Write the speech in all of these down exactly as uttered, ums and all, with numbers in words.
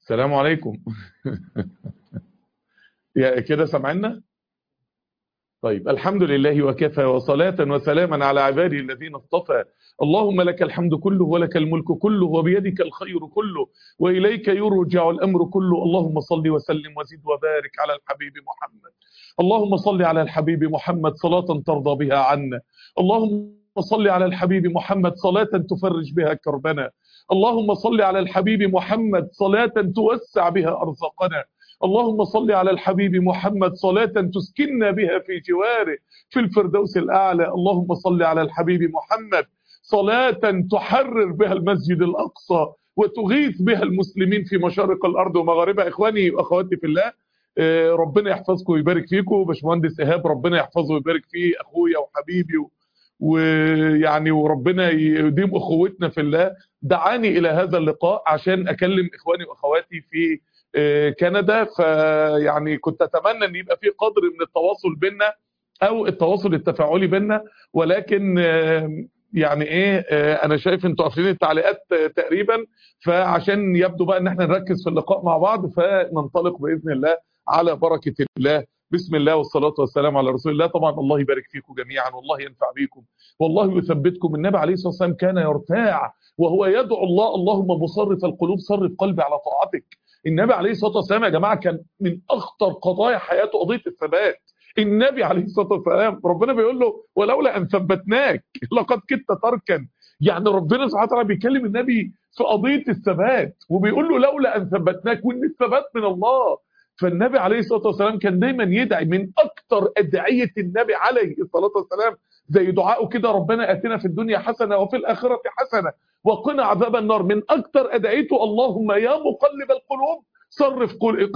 السلام عليكم. يا كده سمعنا. طيب، الحمد لله وكفى، وصلاة وسلاما على عباده الذين اصطفى. اللهم لك الحمد كله ولك الملك كله وبيدك الخير كله وإليك يرجع الأمر كله. اللهم صل وسلم وزد وبارك على الحبيب محمد. اللهم صل على الحبيب محمد صلاة ترضى بها عنا. اللهم صل على الحبيب محمد صلاة تفرج بها كربنا. اللهم صل على الحبيب محمد صلاة توسع بها أرزاقنا. اللهم صل على الحبيب محمد صلاة تسكننا بها في جواره في الفردوس الأعلى. اللهم صل على الحبيب محمد صلاة تحرر بها المسجد الأقصى وتغيث بها المسلمين في مشارق الأرض ومغاربها. إخواني وأخواتي في الله، آه، ربنا يحفظكم ويبارك فيكم. باشمهندس إيهاب ربنا يحفظه ويبارك فيه، أخويا وحبيبي و- ويعني وربنا يديم أخوتنا في الله. دعاني إلى هذا اللقاء عشان أكلم إخواني وأخواتي في آه، كندا. فيعني كنت اتمنى ان يبقى في قدر من التواصل بيننا او التواصل التفاعلي بيننا، ولكن آه، يعني ايه، آه، انا شايف انتوا قافلين التعليقات آه، تقريبا. فعشان يبدو بقى ان احنا نركز في اللقاء مع بعض، فننطلق باذن الله على بركة الله. بسم الله والصلاة والسلام على رسول الله. طبعا الله يبارك فيكم جميعا والله ينفع بيكم والله يثبتكم. النبي عليه الصلاة والسلام كان يرتاع وهو يدعو الله: اللهم مصرف القلوب صرف قلبي على طاعتك. النبي عليه الصلاة والسلام يا جماعة كان من أخطر قضايا حياته قضية الثبات. النبي عليه الصلاة والسلام ربنا بيقول له: ولولا أن ثبتناك لقد كدت تركن. يعني ربنا سبحانه وتعالى بيكلم النبي في قضية الثبات وبيقول له: لولا أن ثبتناك، وإن الثبات من الله. فالنبي عليه الصلاة والسلام كان دايما يدعي. من أكتر أدعية النبي عليه الصلاة والسلام زي دعائه كده: ربنا آتنا في الدنيا حسنة وفي الآخرة حسنة وقنا عذاب النار. من اكتر ادعيته: اللهم يا مقلب القلوب صرف قل...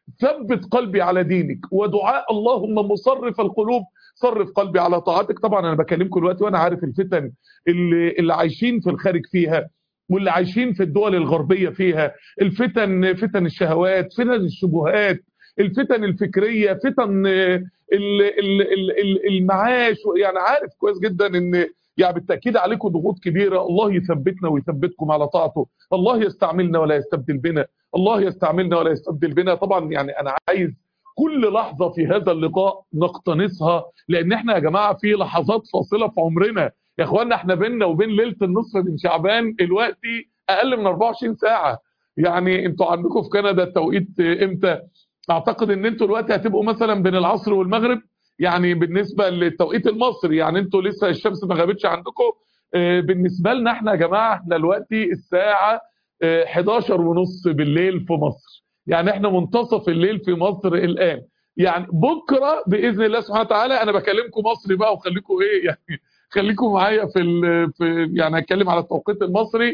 ثبت قلبي على دينك. ودعاء: اللهم مصرف القلوب صرف قلبي على طاعتك. طبعا انا بكلمكم دلوقتي وانا عارف الفتن اللي, اللي عايشين في الخارج فيها واللي عايشين في الدول الغربية فيها. الفتن، فتن الشهوات، فتن الشبهات، الفتن الفكرية، فتن ال- ال- ال- ال- المعاش. يعني عارف كويس جدا ان يعني بالتأكيد عليكم ضغوط كبيرة. الله يثبتنا ويثبتكم على طاعته. الله يستعملنا ولا يستبدل بنا. الله يستعملنا ولا يستبدل بنا. طبعا يعني أنا عايز كل لحظة في هذا اللقاء نقتنصها، لأن احنا يا جماعة في لحظات فاصلة في عمرنا. يا اخوانا احنا بيننا وبين ليلة النصف من شعبان دلوقتي أقل من أربعة وعشرين ساعة. يعني انتوا عندكم في كندا التوقيت امتى؟ اعتقد ان انتوا دلوقتي هتبقوا مثلا بين العصر والمغرب، يعني بالنسبة للتوقيت المصري. يعني انتوا لسه الشمس ما غابتش عندكم. آه، بالنسبة لنا احنا يا جماعة احنا دلوقتي الساعة آه، حداشر ونص بالليل في مصر. يعني احنا منتصف الليل في مصر الآن. يعني بكرة بإذن الله سبحانه وتعالى أنا بكلمكم مصري بقى، وخليكم ايه يعني خليكم معايا في, ال... في يعني هتكلم على التوقيت المصري.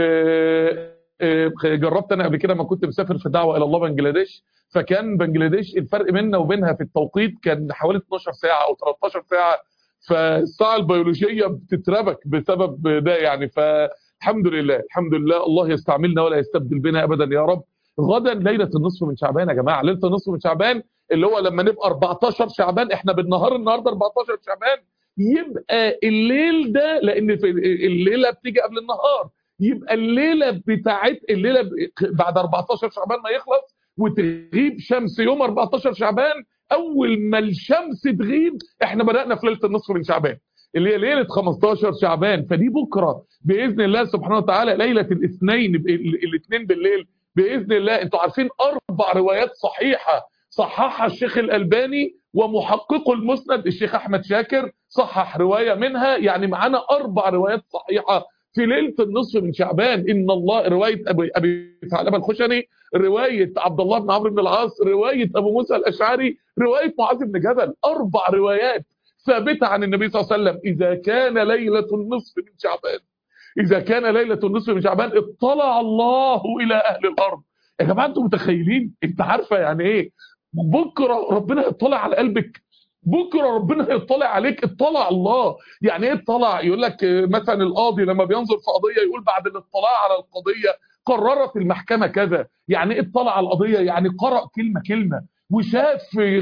آه، آه، جربت انا قبل كده ما كنت مسافر في دعوة إلى الله بنجلاديش. فكان بنجلاديش الفرق بيننا وبينها في التوقيت كان حوالي اتناشر ساعة او تلتاشر ساعة. فالساعة البيولوجية بتتربك بسبب ده. يعني فالحمد لله الحمد لله الله يستعملنا ولا يستبدل بنا ابدا يا رب. غدا ليلة النصف من شعبان يا جماعة. ليلة النصف من شعبان اللي هو لما نبقى اربعتاشر شعبان، احنا بالنهار النهارده اربعتاشر شعبان، يبقى الليل ده لان في الليلة بتيجي قبل النهار. يبقى الليلة بتاعت الليلة بعد اربعتاشر شعبان ما يخلص وتغيب شمس يوم اربعتاشر شعبان. اول ما الشمس تغيب احنا بدأنا في ليلة النصف من شعبان اللي هي ليلة خمستاشر شعبان. فدي بكرة بإذن الله سبحانه وتعالى ليلة الاثنين، الاثنين بالليل بإذن الله. انتوا عارفين اربع روايات صحيحة صححها الشيخ الألباني، ومحققه المسند الشيخ احمد شاكر صحح رواية منها. يعني معانا اربع روايات صحيحة في ليلة النصف من شعبان. ان الله، رواية ابي ابي ثعلبة الخشني، رواية عبد الله بن عمرو بن العاص، رواية ابو موسى الاشعري، رواية معاذ بن جبل. اربع روايات ثابتة عن النبي صلى الله عليه وسلم: اذا كان ليلة النصف من شعبان، اذا كان ليلة النصف من شعبان اطلع الله الى اهل الارض. يا جماعة انتوا متخيلين؟ انت عارفة يعني ايه بكرة ربنا يطلع على قلبك؟ بكرة ربنا يطلع عليك. اطلع الله يعني ايه اطلع؟ يقول لك مثلا القاضي لما بينظر في قضية يقول بعد الاطلاع على القضية قررت المحكمة كذا. يعني ايه اطلع على القضية؟ يعني قرأ كلمة كلمة وشاف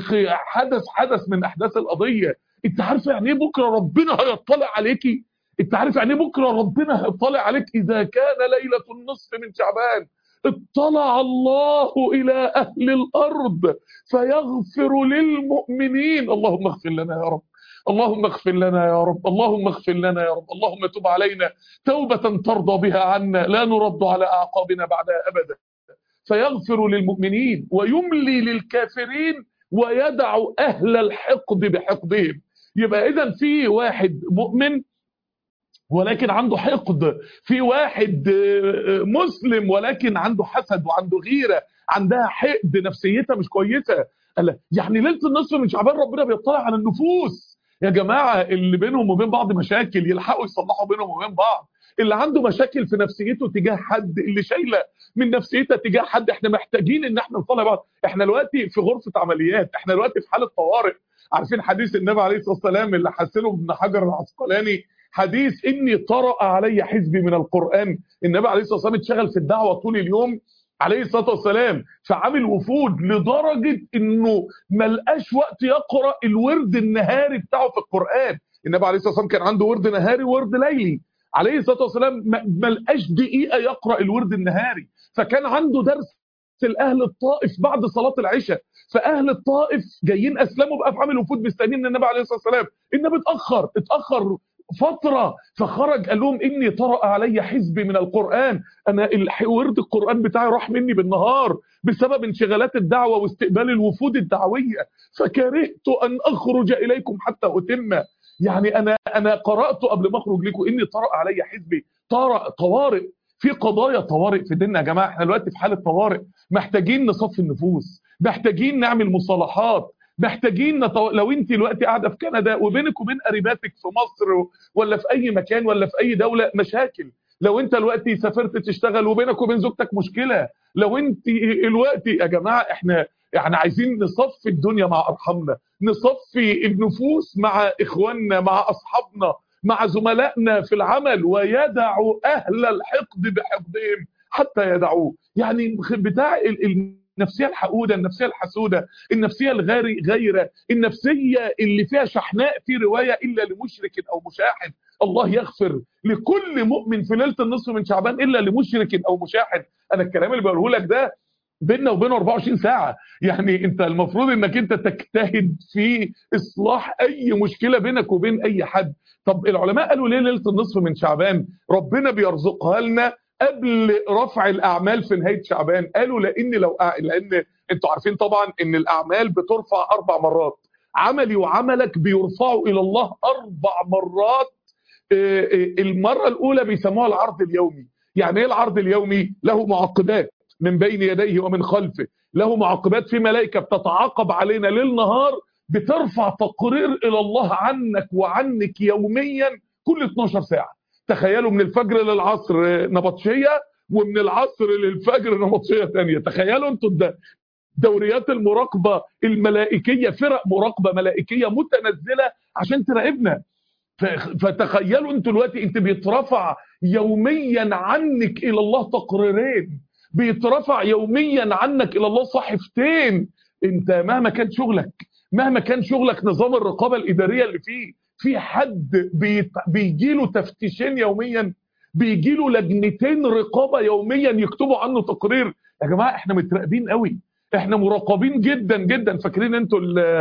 حدث حدث من احداث القضية. انت عارف يعني ايه بكرة ربنا هيطلع عليكي؟ انت عارف يعني ايه بكرة ربنا هيطلع عليك؟ اذا كان ليلة النصف من شعبان اطلع الله إلى أهل الأرض فيغفر للمؤمنين. اللهم اغفر لنا يا رب، اللهم اغفر لنا يا رب، اللهم اغفر لنا يا رب، اللهم تب علينا توبة ترضى بها عنا لا نرد على أعقابنا بعدها أبدا. فيغفر للمؤمنين ويملي للكافرين ويدع أهل الحقد بحقدهم. يبقى إذن في واحد مؤمن ولكن عنده حقد، في واحد مسلم ولكن عنده حسد وعنده غيرة، عندها حقد، نفسيتها مش كويسة. يعني ليلة النصف من شعبان ربنا بيطلع على النفوس يا جماعة، اللي بينهم وبين بعض مشاكل يلحقوا يصلحوا بينهم وبين بعض، اللي عنده مشاكل في نفسيته تجاه حد، اللي شايله من نفسيتها تجاه حد. احنا محتاجين ان احنا نصلح بعض. احنا دلوقتي في غرفة عمليات، احنا دلوقتي في حالة طوارئ. عارفين حديث النبي عليه الصلاة والسلام اللي حسنه ابن حجر العسقلاني، حديث اني طرأ علي حزبي من القرآن. النبي عليه الصلاة والسلام اتشغل في الدعوة طول اليوم عليه الصلاة والسلام، فعامل وفود لدرجة انه ما لقاش وقت يقرأ الورد النهاري بتاعه في القرآن. النبي عليه الصلاة والسلام كان عنده ورد نهاري وورد ليلي، عليه الصلاة والسلام ما لقاش دقيقة يقرأ الورد النهاري. فكان عنده درس الأهل الطائف بعد صلاة العشاء، فأهل الطائف جايين أسلموا بقى في عامل وفود مستنين النبي عليه الصلاة والسلام. النبي اتأخر اتأخر فترة، فخرج قال لهم إني طرأ علي حزبي من القرآن، أنا ورد القرآن بتاعي راح مني بالنهار بسبب انشغالات الدعوة واستقبال الوفود الدعوية، فكرهت أن أخرج إليكم حتى أتم. يعني أنا أنا قرأت قبل ما أخرج لكم إني طرأ علي حزبي. طارئ، طوارئ، في قضايا طوارئ في ديننا يا جماعة. احنا دلوقتي في حالة طوارئ، محتاجين نصفي النفوس، محتاجين نعمل مصالحات، محتاجين نطو... لو انت دلوقتي قاعده في كندا وبينك وبين قريباتك في مصر ولا في اي مكان ولا في اي دوله مشاكل، لو انت دلوقتي سافرت تشتغل وبينك وبين زوجتك مشكله، لو انت دلوقتي يا جماعه احنا يعني عايزين نصفي الدنيا مع ارحامنا، نصفي النفوس مع اخواننا، مع اصحابنا، مع زملائنا في العمل، ويدع اهل الحقد بحقدهم حتى يدعوه. يعني بتاع ال... النفسيه الحقوده، النفسيه الحسوده، النفسيه الغير غيره، النفسيه اللي فيها شحناء في روايه الا لمشرك او مشاحن. الله يغفر لكل مؤمن في ليله النصف من شعبان الا لمشرك او مشاحن. انا الكلام اللي بقوله لك ده بيننا وبينه أربعة وعشرين ساعه، يعني انت المفروض انك انت تجتهد في اصلاح اي مشكله بينك وبين اي حد. طب العلماء قالوا ليه ليله النصف من شعبان ربنا بيرزقها لنا قبل رفع الاعمال في نهايه شعبان؟ قالوا لان لو لان انتوا عارفين طبعا ان الاعمال بترفع اربع مرات، عملي وعملك بيرفعوا الى الله اربع مرات. المره الاولى بيسموها العرض اليومي. يعني ايه العرض اليومي؟ له معقبات من بين يديه ومن خلفه، له معقبات في ملائكه بتتعاقب علينا ليل نهار، بترفع تقرير الى الله عنك وعنك يوميا كل اتناشر ساعه. تخيلوا من الفجر للعصر نبطشيه، ومن العصر للفجر نبطشيه ثانيه. تخيلوا انتوا ده دوريات المراقبه الملائكيه، فرق مراقبه ملائكيه متنزله عشان تراقبنا. فتخيلوا انتوا دلوقتي انت بيترفع يوميا عنك الى الله تقريرين، بيترفع يوميا عنك الى الله صحيفتين. انت مهما كان شغلك، مهما كان شغلك، نظام الرقابه الاداريه اللي فيه، في حد بيت... بيجي له تفتيشين يوميا، بيجي له لجنتين رقابه يوميا يكتبوا عنه تقرير. يا جماعه احنا متراقبين قوي، احنا مراقبين جدا جدا. فاكرين انتوا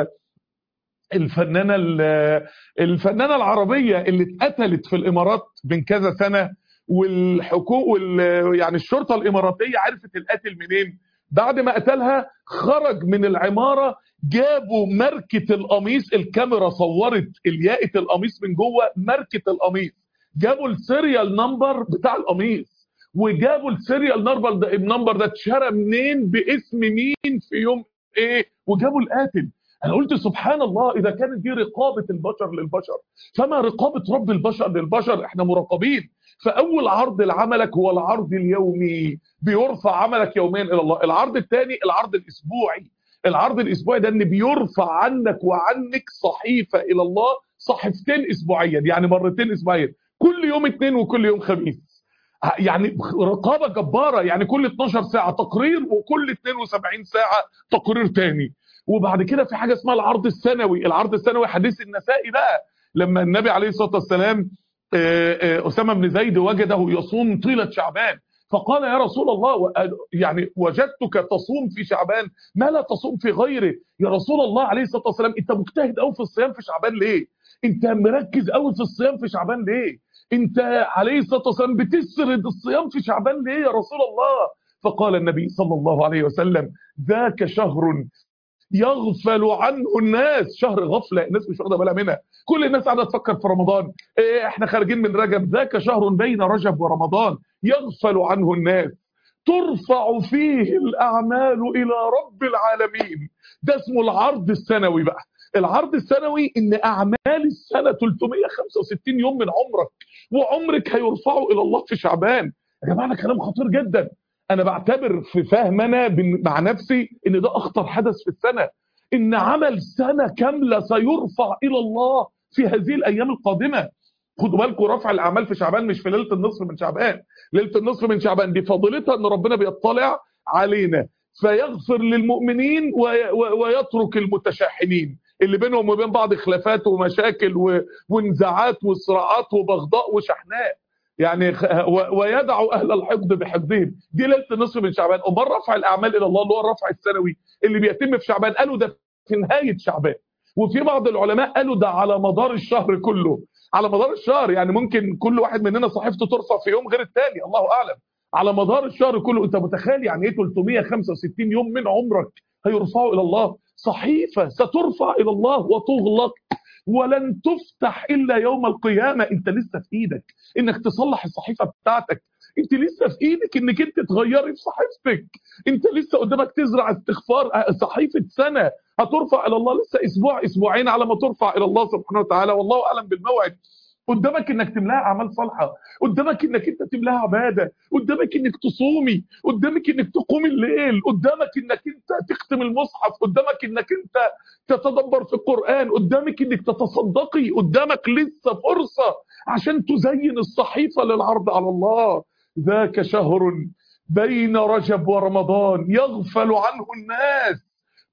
الفنانه الفنانه العربيه اللي اتقتلت في الامارات من كذا سنه، والحقوق وال... يعني الشرطه الاماراتيه عرفت القاتل منين؟ بعد ما قتلها خرج من العماره، جابوا ماركه القميص، الكاميرا صورت الياقه القميص من جوه ماركه القميص، جابوا السيريال نمبر بتاع القميص، وجابوا السيريال نمبر ده النمبر ده اتشرى منين باسم مين في يوم ايه، وجابوا القاتل. انا قلت سبحان الله، اذا كانت دي رقابه البشر للبشر فما رقابه رب البشر للبشر. احنا مراقبين. فاول عرض لعملك هو العرض اليومي، بيرفع عملك يوميا الى الله. العرض الثاني العرض الاسبوعي. العرض الاسبوعي ده ان بيرفع عنك وعنك صحيفه الى الله، صحيفتين اسبوعيا، يعني مرتين اسبوعيا، كل يوم اثنين وكل يوم خميس. يعني رقابه جباره، يعني كل اتناشر ساعه تقرير، وكل اتنين وسبعين ساعه تقرير تاني. وبعد كده في حاجه اسمها العرض السنوي. العرض السنوي حديث النسائي بقى، لما النبي عليه الصلاه والسلام اسامه بن زيد وجده يصوم طيله شعبان، فقال يا رسول الله يعني وجدتك تصوم في شعبان ما لا تصوم في غيره. يا رسول الله عليه الصلاة والسلام انت مجتهد قوي في الصيام في شعبان ليه؟ انت مركز قوي في الصيام في شعبان ليه؟ انت عليه الصلاة والسلام بتسرد الصيام في شعبان ليه يا رسول الله؟ فقال النبي صلى الله عليه وسلم ذاك شهر يغفل عنه الناس. شهر غفلة الناس مش واخده بالها منها، كل الناس قاعده تفكر في رمضان، إيه احنا خارجين من رجب. ذاك شهر بين رجب ورمضان يغفل عنه الناس ترفع فيه الأعمال إلى رب العالمين. ده اسمه العرض السنوي. بقى العرض السنوي ان أعمال السنة ثلاثمائة وخمسة وستين يوم من عمرك وعمرك هيرفعوا إلى الله في شعبان. يا جماعة ده كلام خطير جدا. انا بعتبر في فهم انا مع نفسي ان ده اخطر حدث في السنة، ان عمل سنة كاملة سيرفع الى الله في هذه الايام القادمة. خدوا بالكم رفع الاعمال في شعبان مش في ليلة النصف من شعبان. ليلة النصف من شعبان دي فضيلتها ان ربنا بيطلع علينا فيغفر للمؤمنين ويترك المتشاحنين اللي بينهم وبين بعض خلافات ومشاكل ونزاعات وصراعات وبغضاء وشحناء يعني، ويدع اهل الحقد بحقدهم. دي ليله النصف من شعبان. امال رفع الاعمال الى الله اللي هو الرفع السنوي اللي بيتم في شعبان قالوا ده في نهايه شعبان، وفي بعض العلماء قالوا ده على مدار الشهر كله. على مدار الشهر يعني ممكن كل واحد مننا صحيفته ترفع في يوم غير الثاني، الله اعلم. على مدار الشهر كله. انت متخيل يعني ايه ثلاثمائة وخمسة وستين يوم من عمرك هيرفعوا الى الله؟ صحيفه سترفع الى الله وتغلق ولن تفتح الا يوم القيامه. انت لسه في ايدك انك تصلح الصحيفه بتاعتك، انت لسه في ايدك انك انت تغيري في صحيفتك، انت لسه قدامك تزرع استغفار. صحيفه سنه هترفع الى الله لسه اسبوع اسبوعين على ما ترفع الى الله سبحانه وتعالى، والله اعلم بالموعد. قدامك انك تملاها اعمال صالحه، قدامك انك انت تملاها عباده، قدامك انك تصومي، قدامك انك تقومي الليل، قدامك انك انت تختم المصحف، قدامك انك انت تتدبر في القران، قدامك انك تتصدقي، قدامك لسه فرصه عشان تزين الصحيفه للعرض على الله. ذاك شهر بين رجب ورمضان يغفل عنه الناس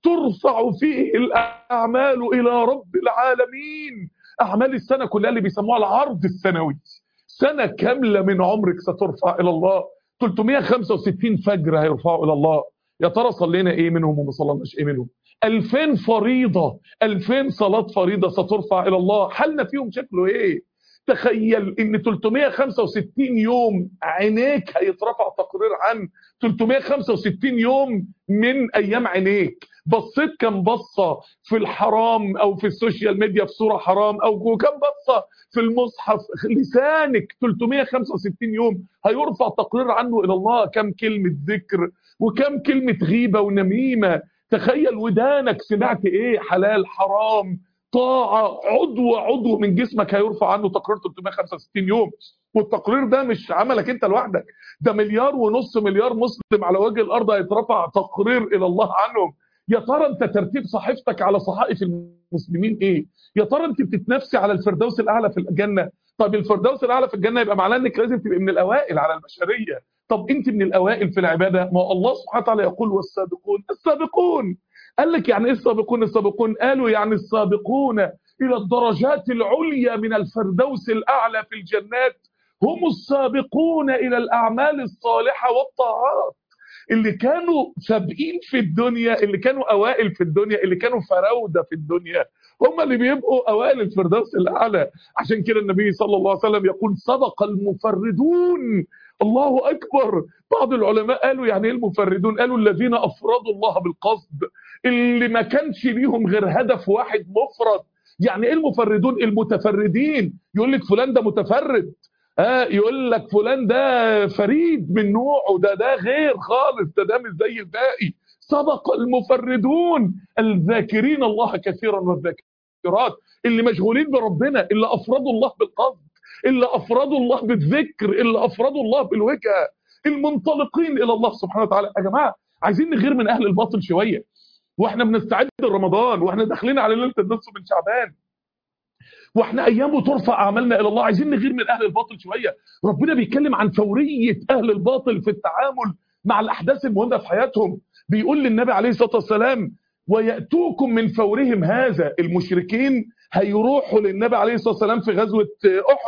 ترفع فيه الاعمال الى رب العالمين. اعمال السنه كلها اللي بيسموها العرض السنوي، سنه كامله من عمرك سترفع الى الله. ثلاثمائة وخمسة وستين فجر هيرفعوا الى الله. يا ترى صلينا ايه منهم وما صليناش ايه منهم؟ ألفين فريضه، ألفين صلاه فريضه سترفع الى الله، حالنا فيهم شكله ايه؟ تخيل ان ثلاثمائة وخمسة وستين يوم عينيك هيترفع تقرير عن ثلاثمائة وخمسة وستين يوم من ايام عينيك. بصيت كم بصه في الحرام او في السوشيال ميديا في صوره حرام، او كم بصه في المصحف. لسانك ثلاثمائة وخمسة وستين يوم هيرفع تقرير عنه الى الله، كم كلمه ذكر وكم كلمه غيبه ونميمه. تخيل ودانك سمعت ايه، حلال حرام طاعه، عضو عضو من جسمك هيرفع عنه تقرير ثلاثمائة وخمسة وستين يوم. والتقرير ده مش عملك انت لوحدك، ده مليار ونص مليار مسلم على وجه الارض هيترفع تقرير الى الله عنهم. يا ترى انت ترتيب صحيفتك على صحائف المسلمين ايه؟ يا ترى انت بتتنافسي على الفردوس الاعلى في الجنه؟ طب الفردوس الاعلى في الجنه يبقى معناه انك لازم تبقى من الاوائل على البشريه. طب انت من الاوائل في العباده؟ ما الله سبحانه وتعالى يقول والسابقون السابقون. قال لك يعني ايه السابقون السابقون؟ قالوا يعني السابقون الى الدرجات العليا من الفردوس الاعلى في الجنات هم السابقون الى الاعمال الصالحه والطاعات. اللي كانوا سابقين في الدنيا، اللي كانوا اوائل في الدنيا، اللي كانوا فراوده في الدنيا، هم اللي بيبقوا اوائل الفردوس الاعلى. عشان كده النبي صلى الله عليه وسلم يقول سبق المفردون. الله اكبر. بعض العلماء قالوا يعني ايه المفردون؟ قالوا الذين افردوا الله بالقصد، اللي ما كانش ليهم غير هدف واحد مفرد. يعني ايه المفردون؟ المتفردين. يقول لك فلان ده متفرد، اه يقول لك فلان ده فريد من نوعه، ده ده غير خالص، ده ده مش زي الباقي. سبق المفردون الذاكرين الله كثيرا والذاكرات، اللي مشغولين بربنا، اللي افردوا الله بالقصد، اللي افردوا الله بالذكر، اللي افردوا الله بالوجهه، المنطلقين الى الله سبحانه وتعالى. يا جماعه عايزين نغير من اهل الباطل شويه، واحنا بنستعد لرمضان، واحنا داخلين على ليله النصف من شعبان، واحنا ايامه ترفع اعمالنا الى الله. عايزين نغير من اهل الباطل شويه. ربنا بيتكلم عن فوريه اهل الباطل في التعامل مع الاحداث المهمه في حياتهم. بيقول للنبي عليه الصلاه والسلام وياتوكم من فورهم هذا. المشركين هيروحوا للنبي عليه الصلاه والسلام في غزوه احد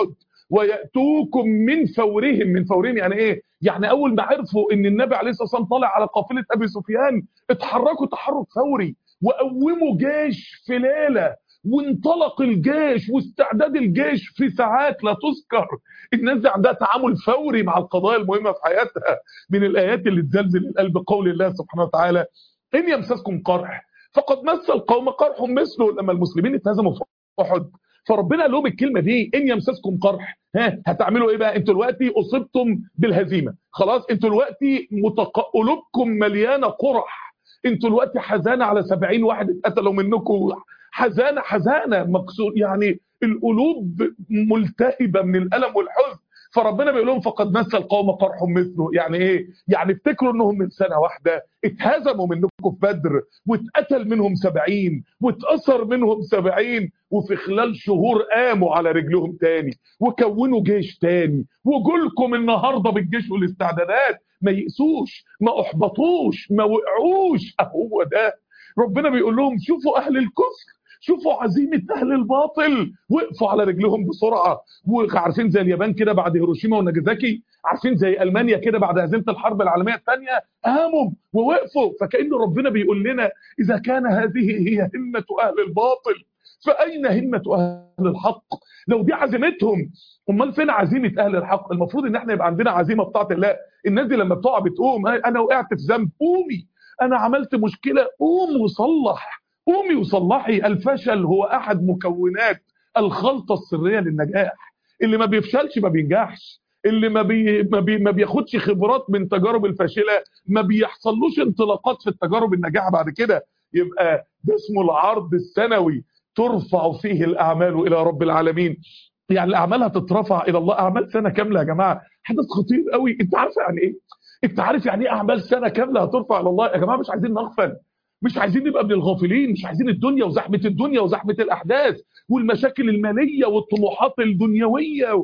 ويأتوكم من فورهم. من فورهم يعني ايه؟ يعني اول ما عرفوا ان النبي عليه الصلاه والسلام طالع على قافله ابي سفيان اتحركوا تحرك فوري وقوموا جيش في ليله، وانطلق الجيش واستعداد الجيش في ساعات لا تذكر. الناس دي عندها تعامل فوري مع القضايا المهمه في حياتها. من الايات اللي تزلزل القلب قول الله سبحانه وتعالى: ان يمسسكم قرح فقد مس القوم قرح مثله. لما المسلمين اتهزموا في احد فربنا قال لهم الكلمه دي: ان يمسسكم قرح، ها هتعملوا ايه بقى؟ انتوا دلوقتي اصبتم بالهزيمه، خلاص انتوا دلوقتي متق... قلوبكم مليانه قرح، انتوا دلوقتي حزانه على سبعين واحد اتقتلوا منكم، حزانه حزانه مكسور، يعني القلوب ملتهبه من الالم والحزن. فربنا بيقول لهم: فقد مس القوم قرح مثله. يعني ايه؟ يعني افتكروا انهم من سنه واحده اتهزموا منكم في بدر، واتقتل منهم سبعين، واتأثر منهم سبعين، وفي خلال شهور قاموا على رجلهم تاني وكونوا جيش تاني، وجولكم النهارده بالجيش والاستعدادات. ما يئسوش، ما احبطوش، ما وقعوش. اهو ده ربنا بيقول لهم: شوفوا اهل الكفر، شوفوا عزيمه اهل الباطل، وقفوا على رجلهم بسرعه. وعارفين زي اليابان كده بعد هيروشيما وناجازاكي، عارفين زي المانيا كده بعد هزيمه الحرب العالميه الثانيه، قاموا ووقفوا. فكأن ربنا بيقول لنا: اذا كان هذه هي همه اهل الباطل فاين همه اهل الحق؟ لو دي عزيمتهم، امال فين عزيمه اهل الحق؟ المفروض ان احنا يبقى عندنا عزيمه بتاعه الله. الناس دي لما بتقع بتقوم: انا وقعت في ذنب، قومي. انا عملت مشكله، قوم وصلح، قومي وصلحي. الفشل هو احد مكونات الخلطه السريه للنجاح. اللي ما بيفشلش ما بينجحش، اللي ما بي ما, بي ما بياخدش خبرات من تجارب الفاشله ما بيحصلوش انطلاقات في التجارب الناجحه بعد كده. يبقى ده اسمه العرض السنوي، ترفع فيه الاعمال الى رب العالمين. يعني الاعمال هتترفع الى الله اعمال سنه كامله. يا جماعه حدث خطير قوي. انت عارف يعني ايه؟ انت عارف يعني ايه اعمال سنه كامله هترفع الى الله؟ يا جماعه مش عايزين نغفل، مش عايزين نبقى من الغافلين، مش عايزين الدنيا وزحمه الدنيا وزحمه الاحداث والمشاكل الماليه والطموحات الدنيويه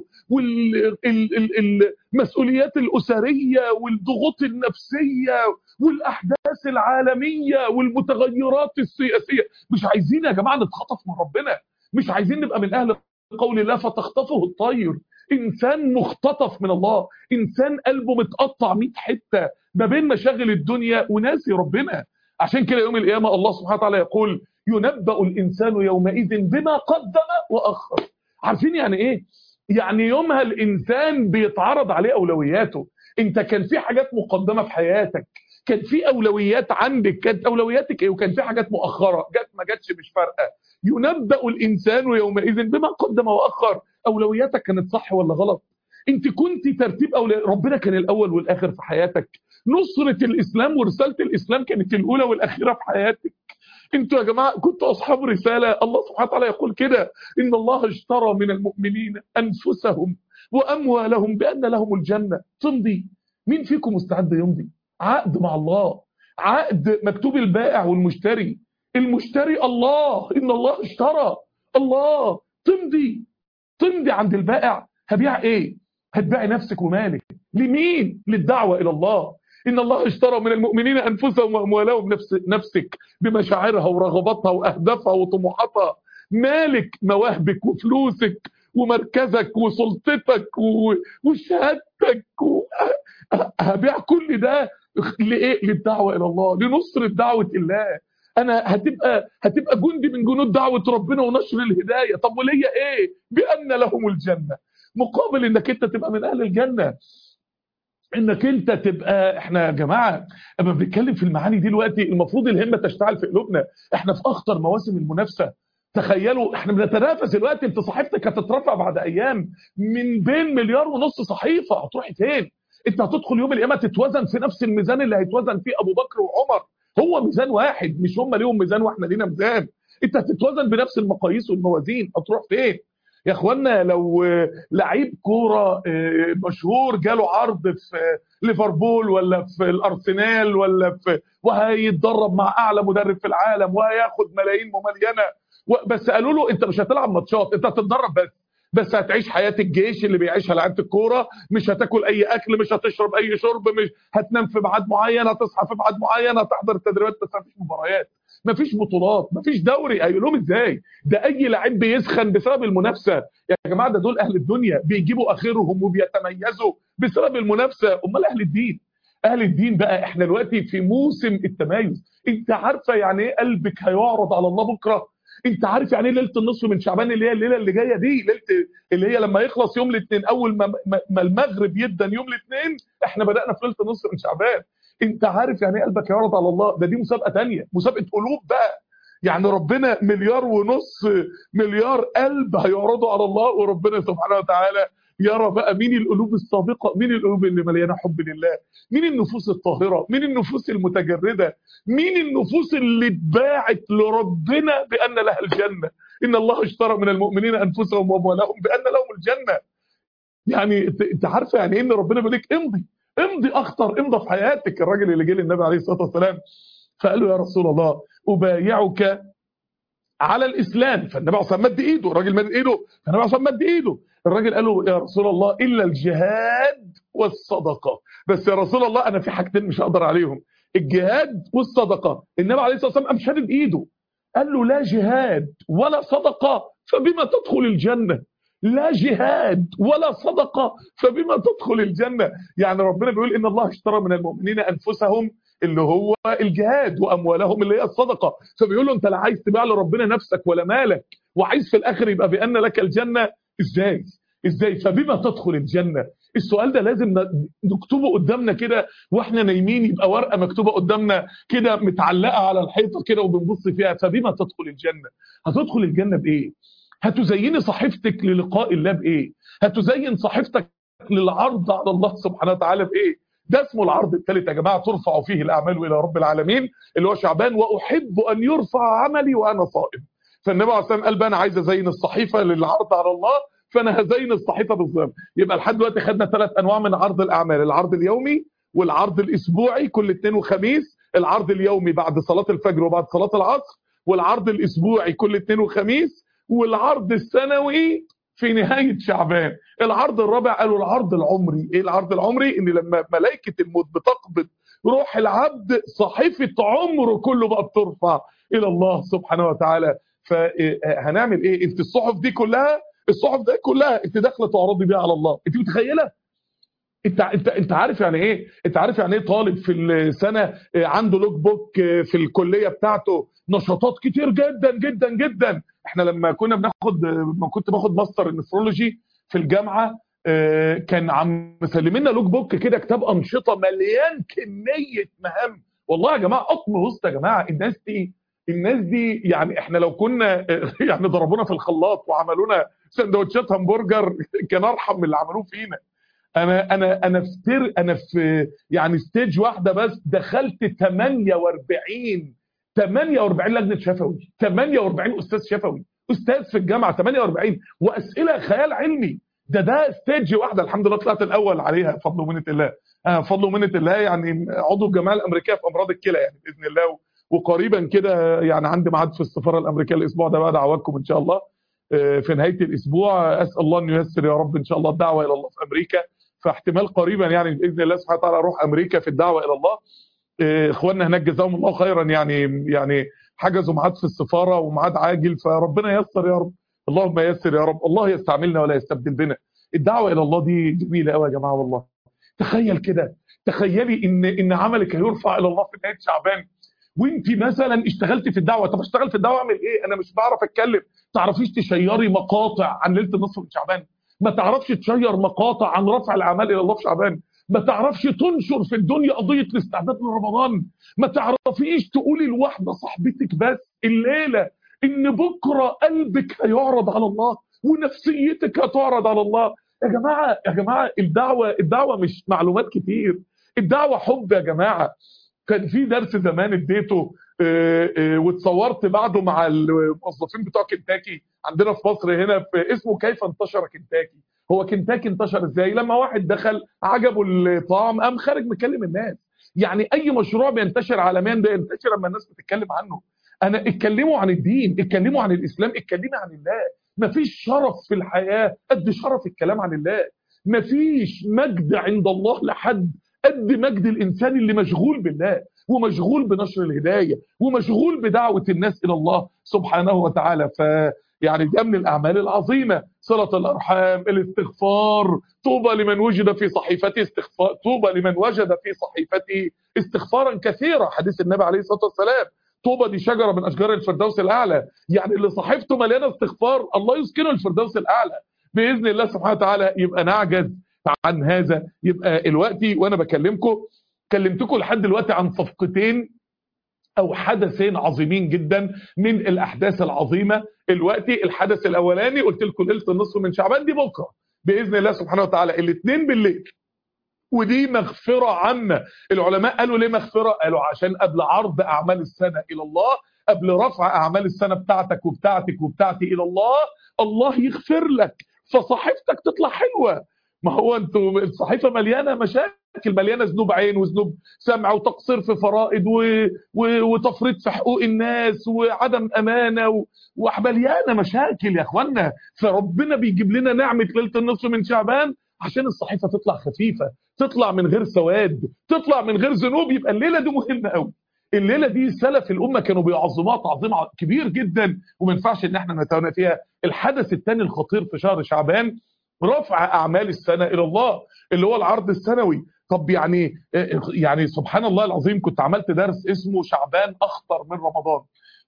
والمسؤوليات الاسريه والضغوط النفسيه والاحداث العالميه والمتغيرات السياسيه. مش عايزين يا جماعه نتخطف من ربنا، مش عايزين نبقى من اهل قول الله فتخطفه الطير. انسان مختطف من الله، انسان قلبه متقطع مئة حته ما بين مشاغل الدنيا وناسي ربنا. عشان كده يوم القيامه الله سبحانه وتعالى يقول: ينبأ الانسان يومئذ بما قدم واخر. عارفين يعني ايه؟ يعني يومها الانسان بيتعرض عليه اولوياته. انت كان في حاجات مقدمه في حياتك، كان في اولويات عندك، كانت اولوياتك ايه؟ وكان في حاجات مؤخره، جت ما جاتش مش فارقه. ينبأ الانسان يومئذ بما قدم واخر. اولوياتك كانت صح ولا غلط؟ انت كنت ترتيب اولويات ربنا كان الاول والاخر في حياتك؟ نصرة الاسلام ورسالة الاسلام كانت الاولى والاخيره في حياتك؟ انتوا يا جماعه كنتوا اصحاب رساله. الله سبحانه وتعالى يقول كده: ان الله اشترى من المؤمنين انفسهم واموالهم بان لهم الجنه. تمضي؟ مين فيكم مستعد يمضي عقد مع الله؟ عقد مكتوب البائع والمشتري، المشتري الله، ان الله اشترى الله. تمضي؟ تمضي عند البائع؟ هبيع ايه؟ هتبيعي نفسك ومالك لمين؟ للدعوه الى الله. ان الله اشترى من المؤمنين انفسهم واموالهم. نفس نفسك بمشاعرها ورغباتها واهدافها وطموحاتها، مالك مواهبك وفلوسك ومركزك وسلطتك وشهادتك و... هبيع كل ده لايه؟ للدعوه الى الله، لنصره دعوه الله. انا هتبقى هتبقى جندي من جنود دعوه ربنا ونشر الهدايه. طب وليا ايه؟ بان لهم الجنه، مقابل انك انت تبقى من اهل الجنه، انك انت تبقى. احنا يا جماعه اما بنتكلم في المعاني دي دلوقتي المفروض الهمه تشتعل في قلوبنا. احنا في اخطر مواسم المنافسه. تخيلوا احنا بنتنافس دلوقتي. انت صحيفتك هتترفع بعد ايام من بين مليار ونص صحيفه، هتروحي فين؟ انت هتدخل يوم القيامه تتوزن في نفس الميزان اللي هيتوزن فيه ابو بكر وعمر. هو ميزان واحد، مش هم ليهم ميزان واحنا لينا ميزان. انت هتتوزن بنفس المقاييس والموازين. هتروح فين يا اخوانا؟ لو لعيب كوره مشهور جاله عرض في ليفربول ولا في الارسنال ولا في وهيتدرب مع اعلى مدرب في العالم وهياخد ملايين مملينه، بس قالوا له انت مش هتلعب ماتشات، انت هتتدرب بس بس هتعيش حياه الجيش اللي بيعيشها لعيبه الكوره، مش هتاكل اي اكل، مش هتشرب اي شرب، مش هتنام في ميعاد معين، هتصحى في ميعاد معين، هتحضر التدريبات، بس مفيش مباريات، مفيش بطولات، مفيش دوري. قايل لهم ازاي؟ ده اي لعيب بيسخن بسبب المنافسه يا جماعه، ده دول اهل الدنيا بيجيبوا اخرهم وبيتميزوا بسبب المنافسه. امال اهل الدين؟ اهل الدين بقى احنا دلوقتي في موسم التميز. انت عارفه يعني ايه قلبك هيعرض على الله بكره؟ انت عارف يعني ايه ليله النصف من شعبان اللي هي الليله اللي جايه دي، ليله اللي هي لما يخلص يوم الاثنين، اول ما, ما المغرب يدن يوم الاثنين احنا بدانا في ليله النصف من شعبان. انت عارف يعني ايه قلبك هيعرض على الله؟ ده دي مسابقه ثانيه، مسابقه قلوب بقى. يعني ربنا مليار ونص مليار قلب هيعرضوا على الله، وربنا سبحانه وتعالى يرى بقى مين القلوب الصادقه، مين القلوب اللي مليانه حب لله، مين النفوس الطاهره، مين النفوس المتجرده، مين النفوس اللي اتباعت لربنا بان لها الجنه. ان الله اشترى من المؤمنين انفسهم واموالهم بان لهم الجنه. يعني انت عارفه يعني ايه ان ربنا بيقول لك امضي امضي اخطر امضى في حياتك. الراجل اللي جه للنبي عليه الصلاه والسلام فقال له يا رسول الله ابايعك على الاسلام، فالنبي عليه الصلاه والسلام مد ايده، الراجل مد ايده، فالنبي عليه الصلاه والسلام مد ايده. الراجل قال له يا رسول الله الا الجهاد والصدقه. بس يا رسول الله انا في حاجتين مش هقدر عليهم، الجهاد والصدقه. النبي عليه الصلاه والسلام قام شادد ايده قال له لا جهاد ولا صدقه فبما تدخل الجنه. لا جهاد ولا صدقه فبما تدخل الجنه. يعني ربنا بيقول ان الله اشترى من المؤمنين انفسهم اللي هو الجهاد واموالهم اللي هي الصدقه، فبيقول له انت لا عايز تبيع لربنا نفسك ولا مالك وعايز في الاخر يبقى بان لك الجنه؟ ازاي ازاي فبما تدخل الجنه؟ السؤال ده لازم نكتبه قدامنا كده واحنا نايمين، يبقى ورقه مكتوبه قدامنا كده متعلقه على الحيطه كده وبنبص فيها. فبما تدخل الجنه؟ هتدخل الجنه بايه؟ هتزيني صحيفتك للقاء الله بايه؟ هتزين صحيفتك للعرض على الله سبحانه وتعالى بايه؟ ده اسمه العرض الثالث يا جماعه، ترفع فيه الاعمال الى رب العالمين اللي هو شعبان. واحب ان يرفع عملي وانا صائم. فالنبي عليه الصلاه والسلام قال بقى انا عايز ازين الصحيفه للعرض على الله، فانا هزين الصحيفه بالصيام. يبقى لحد دلوقتي خدنا ثلاث انواع من عرض الاعمال، العرض اليومي والعرض الاسبوعي كل اثنين وخميس، العرض اليومي بعد صلاه الفجر وبعد صلاه العصر، والعرض الاسبوعي كل اثنين وخميس، والعرض السنوي في نهايه شعبان. العرض الرابع قالوا العرض العمري. ايه العرض العمري؟ ان لما ملائكه الموت بتقبض روح العبد صحيفه عمره كله بقى بترفع الى الله سبحانه وتعالى. فهنعمل ايه؟ انت الصحف دي كلها، الصحف دي كلها انت داخله تعرضي بيها على الله. انت متخيله؟ انت انت انت عارف يعني ايه؟ انت عارف يعني ايه طالب في السنه عنده لوك بوك في الكليه بتاعته نشاطات كتير جدا جدا جدا. احنا لما كنا بناخد، لما كنت باخد ماستر النفرولوجي في الجامعه كان عم مسلمينا لوك بوك كده كتاب انشطه مليان كميه مهام. والله يا جماعه قطم وسط يا جماعه. الناس دي الناس دي يعني احنا لو كنا يعني ضربونا في الخلاط وعملونا سندوتشات همبرجر كان ارحم من اللي عملوه فينا. انا انا انا في انا في يعني ستيج واحده بس دخلت ثمانية وأربعين ثمانية وأربعين لجنه شفوي، ثمانية وأربعين استاذ شفوي، استاذ في الجامعه ثمانية وأربعين، واسئله خيال علمي. ده ده ستيج واحده، الحمد لله طلعت الاول عليها بفضل ومنه الله. آه فضل ومنه الله. يعني عضو الجمعيه الامريكيه في امراض الكلى يعني باذن الله، وقريبا كده يعني عندي ميعاد في السفاره الامريكيه الاسبوع ده بقى، دعواتكم ان شاء الله في نهايه الاسبوع. اسال الله ان ييسر يا رب ان شاء الله الدعوه الى الله في امريكا، فاحتمال قريبا يعني باذن الله سبحانه وتعالى اروح امريكا في الدعوه الى الله. اخواننا هناك جزاهم الله خيرا، يعني يعني حجزوا ميعاد في السفاره وميعاد عاجل، فربنا ييسر يا رب. اللهم ييسر يا رب. الله يستعملنا ولا يستبدل بنا. الدعوه الى الله دي جميله قوي يا جماعه والله. تخيل كده، تخيلي ان ان عملك هيرفع الى الله في نهايه شعبان، وانت مثلا اشتغلتي في الدعوه. طب اشتغل في الدعوه اعمل ايه؟ انا مش بعرف اتكلم. تعرفيش تشيري مقاطع عن ليله النصف من شعبان؟ ما تعرفش تشير مقاطع عن رفع الاعمال الى الله في شعبان؟ ما تعرفش تنشر في الدنيا قضيه الاستعداد لرمضان؟ ما تعرفيش تقولي لواحده صاحبتك بس الليله ان بكره قلبك هيعرض على الله ونفسيتك هتعرض على الله؟ يا جماعه يا جماعه الدعوه الدعوه مش معلومات كتير، الدعوه حب يا جماعه. كان في درس زمان اديته واتصورت بعده مع الموظفين بتوع كنتاكي عندنا في مصر هنا، في اسمه كيف انتشر كنتاكي. هو كنتاكي انتشر ازاي؟ لما واحد دخل عجبه الطعم قام خارج مكلم الناس. يعني اي مشروع بينتشر عالميا ده ينتشر لما الناس بتتكلم عنه. انا اتكلموا عن الدين، اتكلموا عن الاسلام، اتكلموا عن الله. مفيش شرف في الحياة قد شرف الكلام عن الله. مفيش مجد عند الله لحد قد مجد الإنسان اللي مشغول بالله ومشغول بنشر الهداية ومشغول بدعوة الناس إلى الله سبحانه وتعالى. ف يعني ده من الأعمال العظيمة، صلة الأرحام، الاستغفار. طوبى لمن وجد في صحيفته استغفار، طوبى لمن وجد في صحيفته استغفارا كثيرا، حديث النبي عليه الصلاة والسلام. طوبى دي شجرة من أشجار الفردوس الأعلى، يعني اللي صحيفته مليانة استغفار الله يسكنه الفردوس الأعلى بإذن الله سبحانه وتعالى. يبقى نعجز عن هذا. يبقى الوقتي وأنا بكلمكم كلمتكم لحد دلوقتي عن صفقتين او حدثين عظيمين جدا من الاحداث العظيمه. الوقتي الحدث الاولاني قلت لكم ليله النصف من شعبان دي بكره باذن الله سبحانه وتعالى الاثنين بالليل، ودي مغفره عامه. العلماء قالوا ليه مغفره؟ قالوا عشان قبل عرض اعمال السنه الى الله، قبل رفع اعمال السنه بتاعتك وبتاعتك وبتاعتي الى الله، الله يغفر لك فصحيفتك تطلع حلوه. ما هو انتوا الصحيفه مليانه مشاكل، مليانه ذنوب عين وذنوب سمع وتقصير في فرائض و... و... وتفريط في حقوق الناس وعدم امانه و... ومليانه مشاكل يا اخوانا. فربنا بيجيب لنا نعمه ليله النصف من شعبان عشان الصحيفه تطلع خفيفه، تطلع من غير سواد، تطلع من غير ذنوب. يبقى الليله دي مهمه قوي. الليله دي سلف الامه كانوا بيعظموها تعظيم كبير جدا وما ينفعش ان احنا نتوانى فيها. الحدث الثاني الخطير في شهر شعبان رفع اعمال السنه الى الله اللي هو العرض السنوي. طب يعني يعني سبحان الله العظيم، كنت عملت درس اسمه شعبان اخطر من رمضان.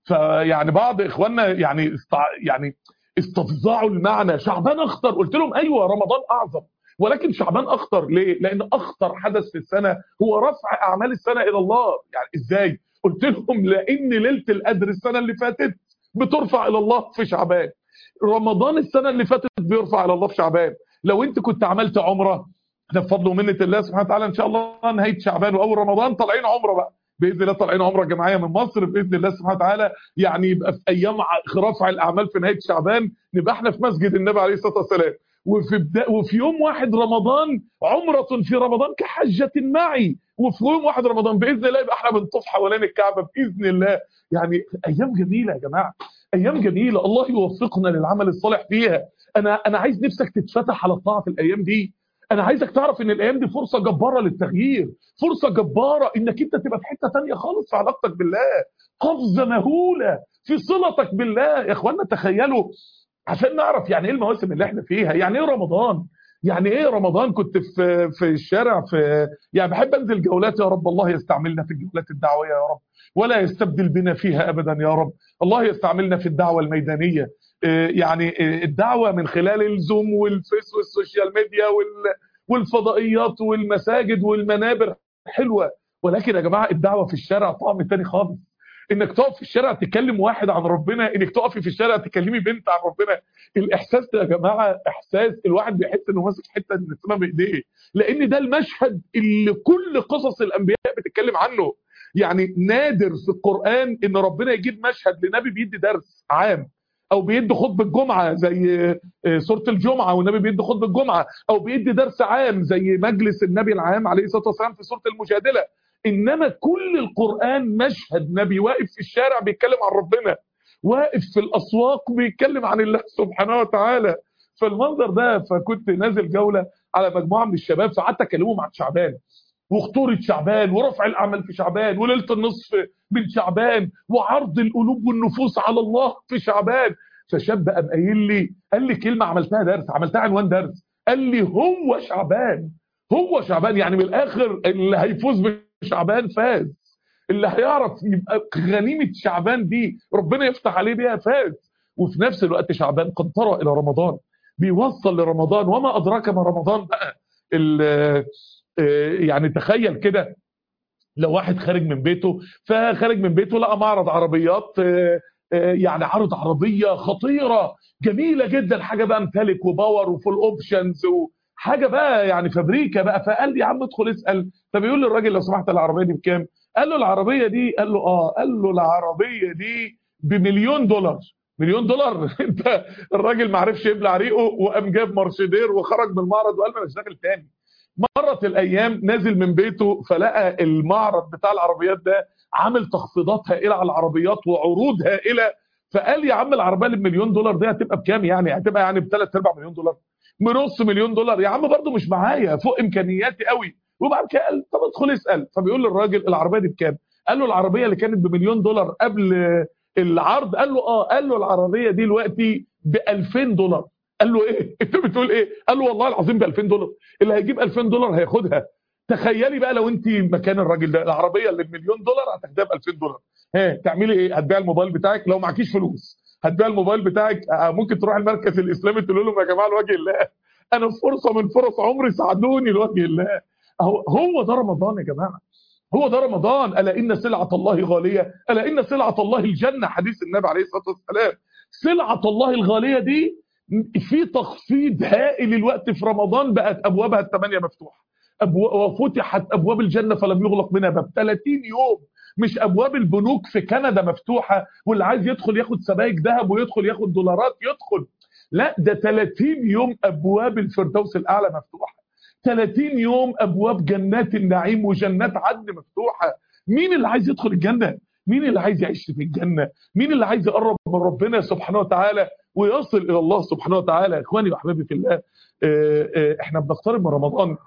فيعني بعض اخواننا يعني استع... يعني استفزعوا المعنى شعبان اخطر. قلت لهم ايوه رمضان اعظم، ولكن شعبان اخطر ليه؟ لان اخطر حدث في السنه هو رفع اعمال السنه الى الله. يعني ازاي؟ قلت لهم لان ليله القدر السنه اللي فاتت بترفع الى الله في شعبان، رمضان السنه اللي فاتت بيرفع الى الله في شعبان. لو انت كنت عملت عمره، احنا بفضل ومنه الله سبحانه وتعالى ان شاء الله نهايه شعبان واول رمضان طالعين عمره بقى باذن الله، طالعين عمره جماعيه من مصر باذن الله سبحانه وتعالى. يعني يبقى في ايام رفع الاعمال في نهايه شعبان نبقى احنا في مسجد النبي عليه الصلاه والسلام، وفي بدا وفي يوم واحد رمضان عمره في رمضان كحجه معي، وفي يوم واحد رمضان باذن الله يبقى احنا بنطوف حوالين الكعبه باذن الله. يعني ايام جميله يا جماعه، ايام جميله الله يوفقنا للعمل الصالح فيها. انا انا عايز نفسك تتفتح على الطاعه في الايام دي. انا عايزك تعرف ان الايام دي فرصه جباره للتغيير، فرصه جباره انك انت تبقى في حته ثانيه خالص في علاقتك بالله، قفزه مهوله في صلتك بالله. يا اخوانا تخيلوا عشان نعرف يعني ايه المواسم اللي احنا فيها، يعني ايه رمضان، يعني ايه رمضان. كنت في في الشارع، في يعني بحب انزل جولات، يا رب الله يستعملنا في الجولات الدعويه يا رب، ولا يستبدل بنا فيها ابدا يا رب. الله يستعملنا في الدعوه الميدانيه، يعني الدعوه من خلال الزوم والفيس والسوشيال ميديا والفضائيات والمساجد والمنابر حلوه، ولكن يا جماعه الدعوه في الشارع طعم تاني خالص. انك تقف في الشارع تكلم واحد عن ربنا، انك تقفي في الشارع تكلمي بنت عن ربنا، الاحساس ده يا جماعه احساس الواحد بيحس انه ماسك حته من السماء بايديه، لان ده المشهد اللي كل قصص الانبياء بتتكلم عنه. يعني نادر في القران ان ربنا يجيب مشهد لنبي بيدي درس عام، او بيدي خطبه الجمعه زي سوره الجمعه والنبي بيدي خطبه الجمعه، او بيدي درس عام زي مجلس النبي العام عليه الصلاه والسلام في سوره المجادله. انما كل القرآن مشهد نبي واقف في الشارع بيتكلم عن ربنا، واقف في الاسواق بيتكلم عن الله سبحانه وتعالى. فالمنظر ده، فكنت نازل جولة على مجموعة من الشباب، فقعدت اكلمهم عن شعبان وخطورة شعبان ورفع الأعمال في شعبان وليلة النصف من شعبان وعرض القلوب والنفوس على الله في شعبان. فشاب قام قايل لي، قال لي كلمة عملتها درس، عملتها عنوان درس، قال لي هو شعبان، هو شعبان. يعني من الآخر اللي هيفوز بشعبان فاز، اللي هيعرف يبقى غنيمة شعبان دي ربنا يفتح عليه بيها فاز. وفي نفس الوقت شعبان قنطرة إلى رمضان، بيوصل لرمضان، وما أدراك ما رمضان بقى. يعني تخيل كده لو واحد خارج من بيته، فخارج من بيته لقى معرض عربيات، يعني عرض عربية خطيرة جميلة جدا، حاجة بقى امتلك وباور وفول اوبشنز وحاجة بقى يعني فابريكا بقى. فقال لي يا عم ادخل اسأل. فبيقول للراجل لو سمحت العربية دي بكام؟ قال له العربية دي، قال له اه، قال له العربية دي بمليون دولار. مليون دولار؟ انت الراجل ما عرفش يبلع ريقه وقام جاب مرسيدير وخرج من المعرض وقال ما انا اشتغل تاني. مرت الايام نازل من بيته فلقى المعرض بتاع العربيات ده عامل تخفيضات هائله على العربيات وعروض هائله، فقال يا عم العربيه اللي بمليون دولار دي هتبقى بكام؟ يعني هتبقى يعني بثلاث ارباع مليون دولار، بنص مليون دولار. يا عم برضه مش معايا، فوق امكانياتي قوي. وبعد كده قال طب ادخل اسال. فبيقول للراجل العربيه دي بكام؟ قال له العربيه اللي كانت بمليون دولار قبل العرض، قال له اه، قال له العربيه دي دلوقتي ب ألفين دولار. قال له ايه انت بتقول ايه؟ قال له والله العظيم ب ألفين دولار، اللي هيجيب ألفين دولار هياخدها. تخيلي بقى لو انت مكان الراجل ده، العربيه اللي بمليون دولار هتاخدها ب ألفين دولار، ها تعملي ايه؟ هتبيع الموبايل بتاعك لو معكيش فلوس، هتبيع الموبايل بتاعك. ممكن تروح المركز الاسلامي تقول لهم يا جماعه لوجه الله انا في فرصه من فرص عمري ساعدوني لوجه الله. هو هو ده رمضان يا جماعه، هو ده رمضان. الا ان سلعه الله غاليه، الا ان سلعه الله الجنه، حديث النبي عليه الصلاه والسلام. سلعه الله الغاليه دي في تخفيض هائل الوقت في رمضان، بقت ابوابها الثمانيه مفتوحه، أبو... وفتحت ابواب الجنه فلم يغلق منها باب ثلاثين يوم. مش ابواب البنوك في كندا مفتوحه واللي عايز يدخل ياخد سبائك ذهب ويدخل ياخد دولارات يدخل، لا ده ثلاثين يوم ابواب الفردوس الاعلى مفتوحه، ثلاثين يوم ابواب جنات النعيم وجنات عدن مفتوحه. مين اللي عايز يدخل الجنه؟ مين اللي عايز يعيش في الجنه؟ مين اللي عايز يقرب من ربنا سبحانه وتعالى ويصل الى الله سبحانه وتعالى؟ اخواني واحبابي في الله، احنا بنقترب من رمضان،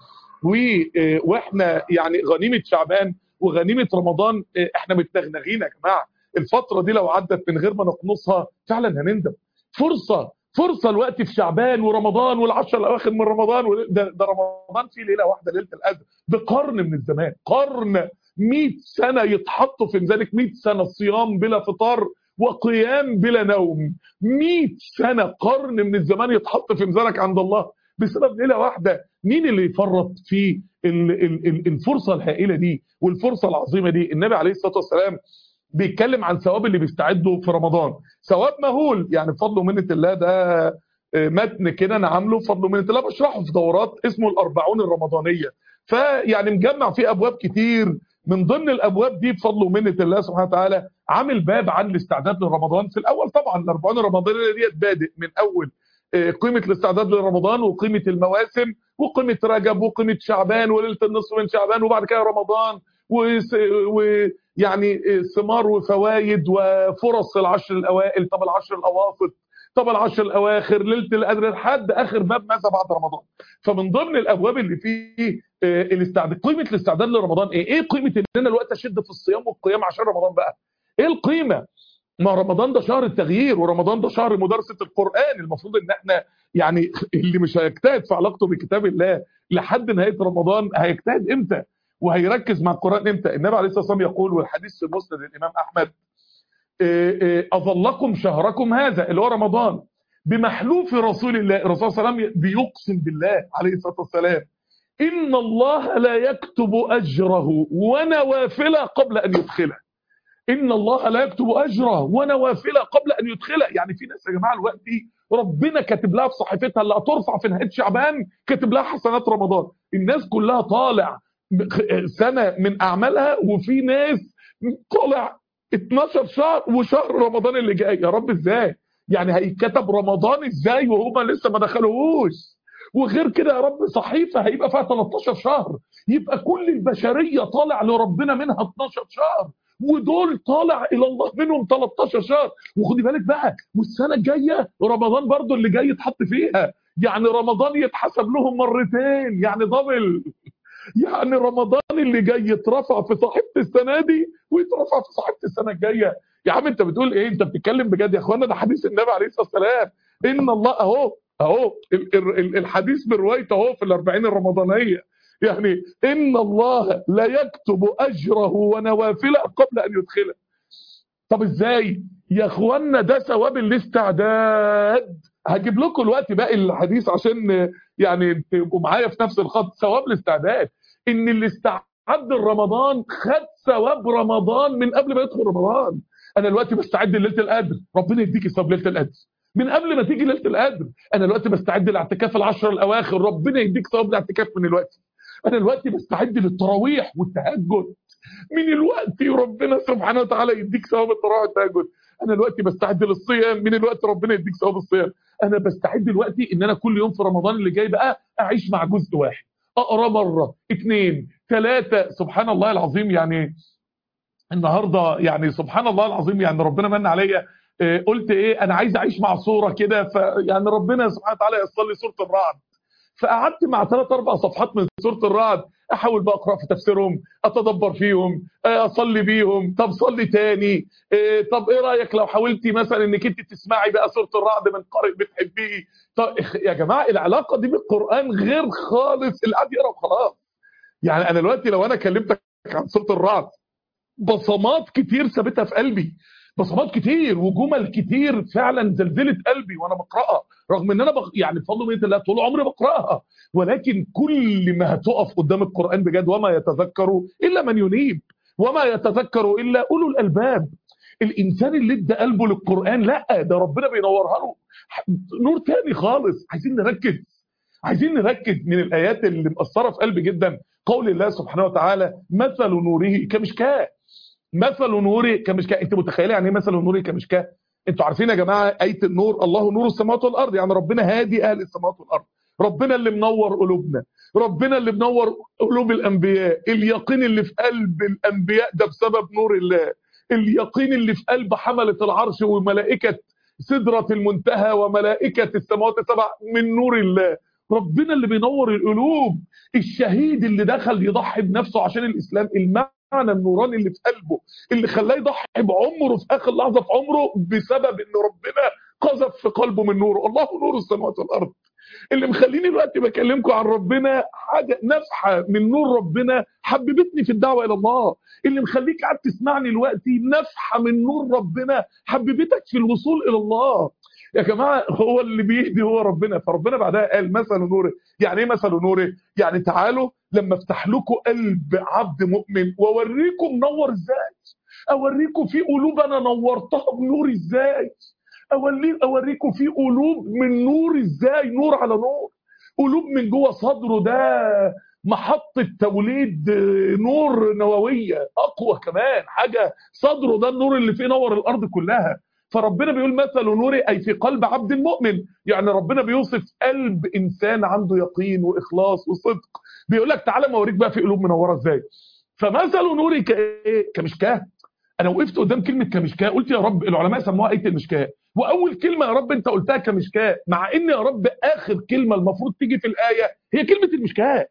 واحنا يعني غنيمه شعبان وغنيمه رمضان احنا متنغنغين يا جماعه. الفتره دي لو عدت من غير ما نقنصها فعلا هنندم. فرصه فرصه الوقت في شعبان ورمضان والعشر الاواخر من رمضان، ده, ده رمضان فيه ليله واحده ليله القدر بقرن من الزمان، قرن مئة سنه يتحطوا في ميزانك، مئة سنه صيام بلا فطار وقيام بلا نوم، مئة سنه قرن من الزمان يتحط في ميزانك عند الله بسبب ليله واحده. مين اللي يفرط في الفرصه الهائله دي والفرصه العظيمه دي؟ النبي عليه الصلاه والسلام بيتكلم عن ثواب اللي بيستعدوا في رمضان، ثواب مهول يعني بفضل ومنه الله. ده متن كده انا عامله بفضل ومنه الله، بشرحه في دورات اسمه الأربعون الرمضانيه، فيعني مجمع فيه ابواب كتير. من ضمن الابواب دي بفضل ومنه الله سبحانه وتعالى عامل باب عن الاستعداد لرمضان. في الاول طبعا الأربعون الرمضانيه ديت بادئ من اول قيمه الاستعداد لرمضان وقيمه المواسم وقيمه رجب وقيمه شعبان وليله النصف من شعبان وبعد كده رمضان ويعني ثمار وفوائد وفرص العشر الاوائل، طب العشر الاواسط، طب العشر الاواخر، ليله القدر، لحد اخر باب ماذا بعد رمضان. فمن ضمن الابواب اللي فيه الاستعداد، قيمه الاستعداد لرمضان ايه؟ ايه قيمه ان انا الوقت اشد في الصيام والقيام عشان رمضان بقى؟ ايه القيمه؟ ما رمضان ده شهر التغيير، ورمضان ده شهر مدارسه القران. المفروض ان احنا يعني اللي مش هيجتهد في علاقته بكتاب الله لحد نهايه رمضان هيجتهد امتى؟ وهيركز مع القران امتى؟ النبي عليه الصلاه والسلام يقول، والحديث في مسند الامام احمد، اظلكم شهركم هذا اللي هو رمضان بمحلوف رسول الله. الرسول صلى الله عليه وسلم بيقسم بالله عليه الصلاه والسلام ان الله لا يكتب اجره ونوافله قبل ان يدخله. ان الله لا يكتب اجره ونوافله قبل ان يدخله. يعني في ناس يا جماعه الوقت ربنا كاتب لها في صحيفتها اللي هترفع في نهايه شعبان، كاتب لها حسنات رمضان. الناس كلها طالع سنه من اعمالها، وفي ناس طالع اتناشر شهر وشهر رمضان اللي جاي. يا رب ازاي؟ يعني هيتكتب رمضان ازاي وهما لسه ما دخلوهوش؟ وغير كده يا رب صحيفه هيبقى فيها تلتاشر شهر، يبقى كل البشريه طالع لربنا منها اتناشر شهر، ودول طالع الى الله منهم تلتاشر شهر. وخدي بالك بقى، والسنه الجايه رمضان برضو اللي جاي يتحط فيها، يعني رمضان يتحسب لهم مرتين، يعني دبل. يعني رمضان اللي جاي يترفع في صحيفه السنه دي ويترفع في صحيفه السنه الجايه. يا عم انت بتقول ايه؟ انت بتتكلم بجد يا اخوانا؟ ده حديث النبي عليه الصلاه والسلام. ان الله اهو اهو الحديث بروايته اهو في الأربعين الرمضانيه، يعني ان الله لا يكتب اجره ونوافله قبل ان يدخله. طب ازاي يا اخوانا؟ ده ثواب الاستعداد. هجيب لكم الوقت باقي الحديث عشان يعني تبقوا معايا في نفس الخط. ثواب الاستعداد ان اللي استعد لرمضان خد ثواب رمضان من قبل ما يدخل رمضان. انا دلوقتي بستعد لليله القدر، ربنا يديك ثواب ليله القدر من قبل ما تيجي ليله القدر. انا دلوقتي بستعد لاعتكاف العشر الاواخر، ربنا يديك ثواب الاعتكاف من الوقت. انا دلوقتي بستعد للتراويح والتهجد من الوقت، ربنا سبحانه وتعالى يديك ثواب التراويح والتهجد. انا دلوقتي بستعد للصيام، من الوقت ربنا يديك ثواب الصيام. انا بستعد دلوقتي ان انا كل يوم في رمضان اللي جاي بقى اعيش مع جزء واحد، اقرا مره اثنين ثلاثه. سبحان الله العظيم، يعني النهارده يعني سبحان الله العظيم، يعني ربنا من عليا آه، قلت ايه، انا عايز اعيش مع صوره كده، فيعني ربنا سبحانه وتعالى ييسر لي سوره الرعد. فقعدت مع ثلاث اربع صفحات من سوره الرعد، احاول بقى اقرا في تفسيرهم، اتدبر فيهم، آه، اصلي بيهم. طب صلي تاني. آه، طب ايه رايك لو حاولتي مثلا انك انت تسمعي بقى سوره الرعد من قارئ بتحبيه؟ طب يا جماعه العلاقه دي بالقران غير خالص اللي قاعد يقرا وخلاص. يعني انا دلوقتي لو انا كلمتك عن سوره الرعد، بصمات كتير سابتها في قلبي، بصمات كتير وجمل كتير فعلا زلزلت قلبي وانا بقراها، رغم ان انا بق... يعني بفضل من الله طول عمري بقراها. ولكن كل ما هتقف قدام القران بجد، وما يتذكر الا من ينيب، وما يتذكر الا اولو الالباب. الانسان اللي ادى قلبه للقران، لا ده ربنا بينورها له نور تاني خالص. عايزين نركز، عايزين نركز. من الايات اللي مأثره في قلبي جدا قول الله سبحانه وتعالى مثل نوره كمشكاه. مثل نوره كمشكاه. انت متخيله يعني ايه مثل نوره كمشكاه؟ انتوا عارفين يا جماعه ايه النور؟ الله نور السماوات والارض، يعني ربنا هادي اهل السماوات والارض، ربنا اللي منور قلوبنا، ربنا اللي منور قلوب الانبياء. اليقين اللي في قلب الانبياء ده بسبب نور الله، اليقين اللي في قلب حمله العرش وملائكه سدره المنتهى وملائكه السماوات السبع من نور الله. ربنا اللي بينور القلوب. الشهيد اللي دخل يضحي بنفسه عشان الاسلام، المعنى النوراني اللي في قلبه اللي خلاه يضحي بعمره في اخر لحظه في عمره بسبب ان ربنا قذف في قلبه من نوره. الله نور السماوات والارض. اللي مخليني دلوقتي بكلمكم عن ربنا حاجه نفحه من نور ربنا حببتني في الدعوه الى الله. اللي مخليك قاعد تسمعني دلوقتي نفحه من نور ربنا حببتك في الوصول الى الله. يا جماعه هو اللي بيهدي هو ربنا. فربنا بعدها قال مثل نوره. يعني ايه مثل نوره؟ يعني تعالوا لما افتح لكم قلب عبد مؤمن واوريكم منور ازاي، اوريكم في قلوب انا نورتها بنور ازاي، اوري اوريكم في قلوب من نور ازاي، نور على نور. قلوب من جوه صدره ده محطة توليد نور نووية اقوى كمان حاجة. صدره ده النور اللي فيه نور الارض كلها. فربنا بيقول مثل نوري اي في قلب عبد مؤمن. يعني ربنا بيوصف قلب انسان عنده يقين واخلاص وصدق. بيقول لك تعالى ما اوريك بقى في قلوب منوره ازاي. فمثل نوري كايه؟ كمشكاه. انا وقفت قدام كلمه كمشكاه قلت يا رب، العلماء سموها ايه المشكاه، واول كلمه يا رب انت قلتها كمشكاه، مع ان يا رب اخر كلمه المفروض تيجي في الايه هي كلمه المشكاه.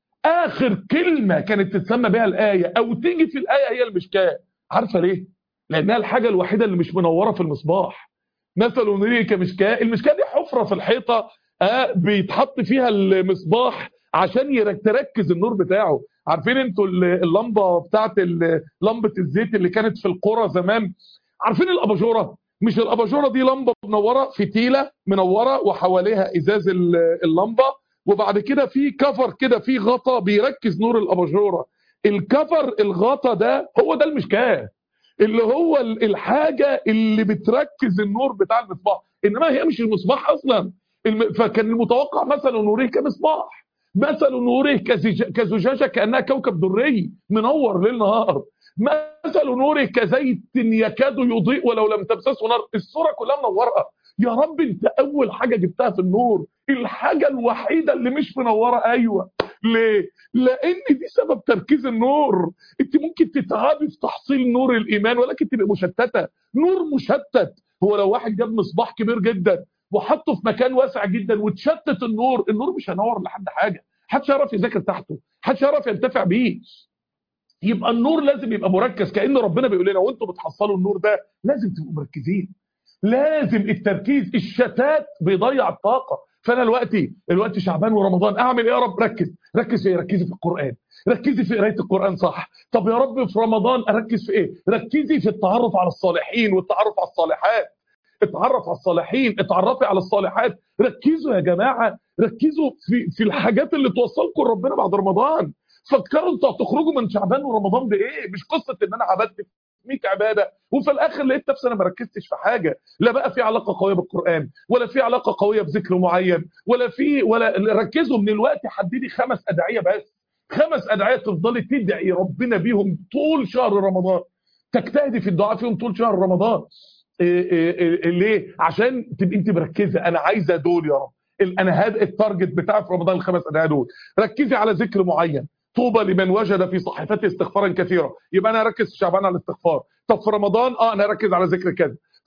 اخر كلمه كانت تتسمى بها الايه او تيجي في الايه هي المشكاه. عارفه ليه؟ لانها الحاجه الوحيده اللي مش منوره في المصباح. مثل نوري كمشكاه. المشكاه دي حفره في الحيطه، آه بيتحط فيها المصباح عشان يرك- تركز النور بتاعه. عارفين انتوا ال- اللمبه بتاعت ال- لمبه الزيت اللي كانت في القرى زمان؟ عارفين الاباجوره؟ مش الاباجوره دي لمبه منوره، فتيله منوره وحواليها ازاز ال- اللمبه، وبعد كده في كفر كده في غطا بيركز نور الاباجوره. الكفر الغطا ده هو ده المشكاه، اللي هو ال- الحاجه اللي بتركز النور بتاع المصباح، انما هي مش المصباح اصلا. الم... فكان المتوقع مثلا نوره كمصباح، مثل نوره كزج... كزجاجه كانها كوكب دري منور ليل نهار، مثل نوره كزيت يكاد يضيء ولو لم تمسسه نار. الصوره كلها منوره. يا رب انت اول حاجه جبتها في النور، الحاجه الوحيده اللي مش منوره. ايوه ليه؟ لان دي سبب تركيز النور. انت ممكن تتعبي في تحصيل نور الايمان ولكن تبقى مشتته. نور مشتت. هو لو واحد جاب مصباح كبير جدا وحطه في مكان واسع جدا وتشتت النور، النور مش هينور لحد حاجه، محدش يعرف يذاكر تحته، محدش يعرف ينتفع بيه. يبقى النور لازم يبقى مركز. كأن ربنا بيقول لنا وانتم بتحصلوا النور ده لازم تبقوا مركزين، لازم التركيز. الشتات بيضيع الطاقه. فانا دلوقتي دلوقتي شعبان ورمضان، اعمل ايه يا رب؟ ركز. ركز في ايه؟ ركزي في القران، ركزي في قرايه القران صح. طب يا رب في رمضان اركز في ايه؟ ركزي في التعرف على الصالحين والتعرف على الصالحات. اتعرف على الصالحين، اتعرفي على الصالحات. ركزوا يا جماعه، ركزوا في في الحاجات اللي توصلكم لربنا بعد رمضان. فكروا انتوا هتخرجوا من شعبان ورمضان بايه؟ مش قصه ان انا عبدت مية عباده وفي الاخر لقيت نفسي انا ما ركزتش في حاجه. لا بقى في علاقه قويه بالقران، ولا في علاقه قويه بذكر معين، ولا في ولا ركزوا من الوقت. حددي خمس ادعيه بس، خمس ادعيه تفضلي تدعي ربنا بيهم طول شهر رمضان، تجتهدي في الدعاء فيهم طول شهر رمضان. إيه إيه إيه ليه؟ عشان تبقي انت مركزه. انا عايزه دول يا رب. انا هذا التارجت بتاعي في رمضان، الخمس ادعيه دول. ركزي على ذكر معين. طوبى لمن وجد في صحيفته استغفارا كثيرا. يبقى انا اركز في شعبان على الاستغفار. طب في رمضان اه انا اركز على ذكر كذا.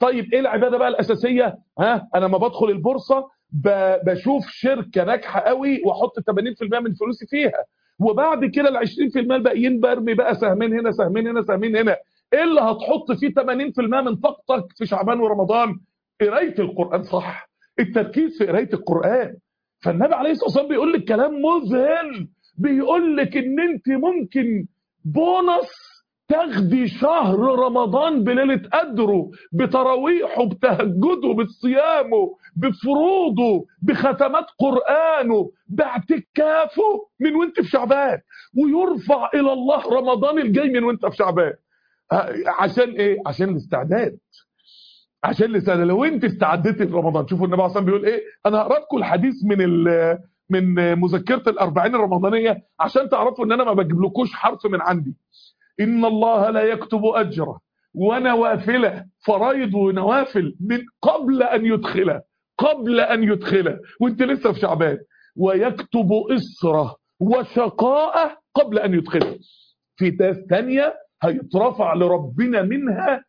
طيب ايه العباده بقى الاساسيه؟ ها انا لما بدخل البورصه بشوف شركه ناجحه قوي واحط ثمانين في المية من فلوسي فيها، وبعد كده ال عشرين في المية الباقيين برمي بقى سهمين هنا سهمين هنا سهمين هنا. ايه اللي هتحط فيه ثمانين في المية من طاقتك في شعبان ورمضان؟ قرايه القران، صح، التركيز في قرايه القران. فالنبي عليه الصلاه والسلام بيقول لك كلام مذهل، بيقول لك ان انت ممكن بونص تاخدي شهر رمضان بليله قدره، بتراويحه، بتهجده، بصيامه، بفروضه، بختمات قرانه، باعتكافه من وانت في شعبان، ويرفع الى الله رمضان الجاي من وانت في شعبان. عشان ايه؟ عشان الاستعداد، عشان الاستعداد. لو انت استعديتي لرمضان، شوفوا النبي عليه الصلاه والسلام بيقول ايه. انا هقرا لكم الحديث من ال من مذكره الاربعين الرمضانيه عشان تعرفوا ان انا ما بجيبلكوش حرف من عندي. ان الله لا يكتب اجره ونوافله، فرايض ونوافل، من قبل ان يدخله، قبل ان يدخله وانت لسه في شعبان، ويكتب اسره وشقاءه قبل ان يدخله. في ناس ثانيه هيترفع لربنا منها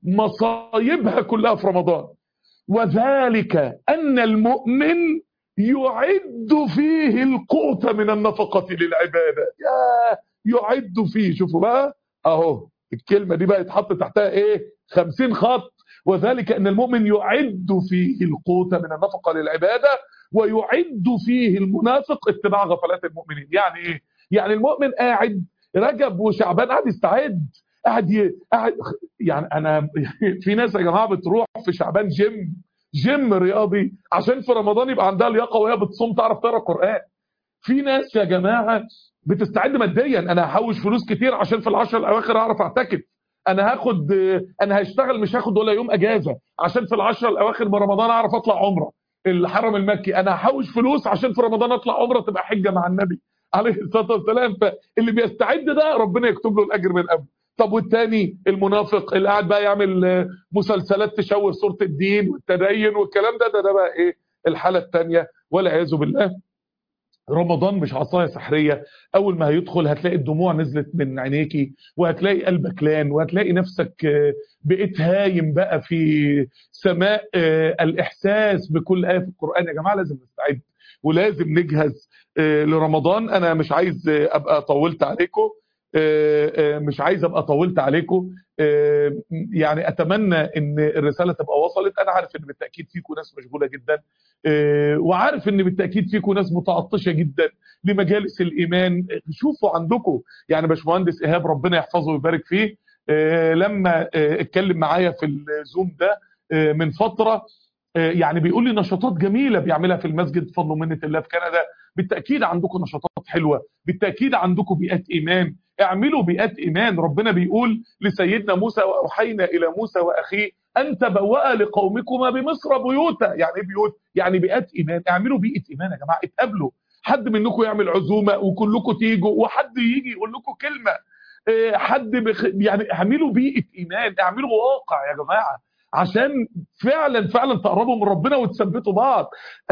مصايبها كلها في رمضان. وذلك ان المؤمن يعد فيه القوت من النفقه للعباده. يا يعد فيه، شوفوا بقى اهو الكلمه دي بقى يتحط تحتها ايه؟ خمسين خط. وذلك ان المؤمن يعد فيه القوت من النفقه للعباده، ويعد فيه المنافق اتباع غفلات المؤمنين. يعني ايه؟ يعني المؤمن قاعد رجب وشعبان قاعد يستعد، قاعد ي... قاعد يعني انا في ناس يا جماعه بتروح في شعبان جيم جيم رياضي عشان في رمضان يبقى عندها لياقه وهي بتصوم تعرف تقرا قران. في ناس يا جماعه بتستعد ماديا، انا هحوش فلوس كتير عشان في العشر الاواخر اعرف اعتكف، انا هاخد انا هشتغل مش هاخد ولا يوم اجازه عشان في العشر الاواخر من رمضان اعرف اطلع عمره الحرم المكي، انا هحوش فلوس عشان في رمضان اطلع عمره تبقى حجه مع النبي عليه الصلاه والسلام. فاللي بيستعد ده ربنا يكتب له الاجر من قبل. طب والتاني المنافق اللي قاعد بقى يعمل مسلسلات تشوه صوره الدين والتدين والكلام ده، ده ده بقى ايه؟ الحاله الثانيه والعياذ بالله. رمضان مش عصايه سحريه، اول ما هيدخل هتلاقي الدموع نزلت من عينيكي، وهتلاقي قلبك لان، وهتلاقي نفسك بقيت هايم بقى في سماء الاحساس بكل ايه في القران. يا جماعه لازم نستعد ولازم نجهز لرمضان. انا مش عايز ابقى طولت عليكم، مش عايز ابقى طولت عليكم، يعني اتمنى ان الرساله تبقى وصلت. انا عارف ان بالتاكيد فيكم ناس مشغوله جدا، وعارف ان بالتاكيد فيكم ناس متعطشه جدا لمجالس الايمان. شوفوا عندكم يعني باشمهندس ايهاب ربنا يحفظه ويبارك فيه، لما اتكلم معايا في الزوم ده من فتره، يعني بيقول لي نشاطات جميله بيعملها في المسجد بفضل ومنه الله في كندا. بالتاكيد عندكم نشاطات حلوه، بالتاكيد عندكم بيئات ايمان، اعملوا بيئات ايمان. ربنا بيقول لسيدنا موسى واوحينا الى موسى واخيه ان تبوأ لقومكما بمصر بيوتا. يعني ايه بيوت؟ يعني بيئات ايمان. اعملوا بيئه ايمان يا جماعه، اتقابلوا، حد منكم يعمل عزومه وكلكم تيجوا، وحد يجي يقول لكم كلمه، حد بخ... يعني اعملوا بيئه ايمان، اعملوا واقع يا جماعه عشان فعلا فعلا تقربوا من ربنا وتثبتوا بعض.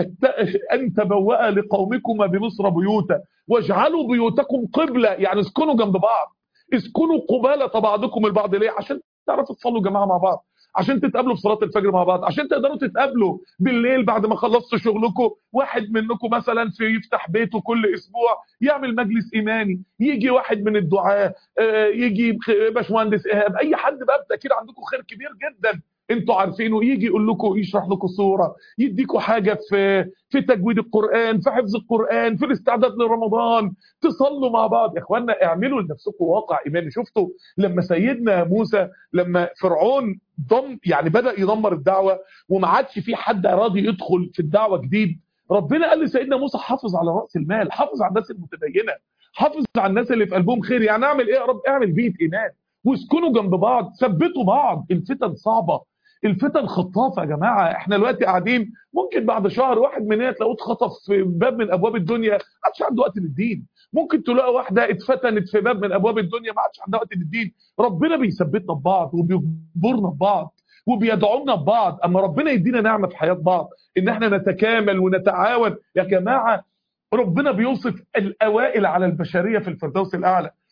ان تبوأ لقومكما بمصر بيوتا واجعلوا بيوتكم قبلة، يعني اسكنوا جنب بعض، اسكنوا قبالة بعضكم البعض. ليه؟ عشان تعرفوا تصلوا جماعة مع بعض، عشان تتقابلوا في صلاة الفجر مع بعض، عشان تقدروا تتقابلوا بالليل بعد ما خلصتوا شغلكم. واحد منكم مثلا في يفتح بيته كل اسبوع يعمل مجلس ايماني، يجي واحد من الدعاة، يجي باشمهندس ايهاب، اي حد بقى بالتاكيد عندكم خير كبير جدا انتوا عارفينه، يجي يقول لكم، يشرح لكم صوره، يديكم حاجه في في تجويد القران، في حفظ القران، في الاستعداد لرمضان، تصلوا مع بعض. يا اخوانا اعملوا لنفسكم واقع ايماني. شفتوا لما سيدنا موسى، لما فرعون ضم يعني بدا يدمر الدعوه وما عادش في حد راضي يدخل في الدعوه جديد، ربنا قال لسيدنا موسى حافظ على راس المال، حافظ على الناس المتدينه، حافظ على الناس اللي في قلبهم خير. يعني اعمل ايه يا رب؟ اعمل بيئه ايمان واسكنوا جنب بعض، ثبتوا بعض. الفتن صعبه، الفتن خطافه يا جماعه. احنا دلوقتي قاعدين ممكن بعد شهر واحد مننا تلاقوه اتخطف في باب من ابواب الدنيا، ما عادش عنده وقت للدين. ممكن تلاقي واحده اتفتنت في باب من ابواب الدنيا، ما عادش عندها وقت للدين. ربنا بيثبتنا ببعض وبيجبرنا ببعض وبيدعونا ببعض، اما ربنا يدينا نعمه في حياه بعض ان احنا نتكامل ونتعاون. يا جماعه ربنا بيوصف الاوائل على البشريه في الفردوس الاعلى،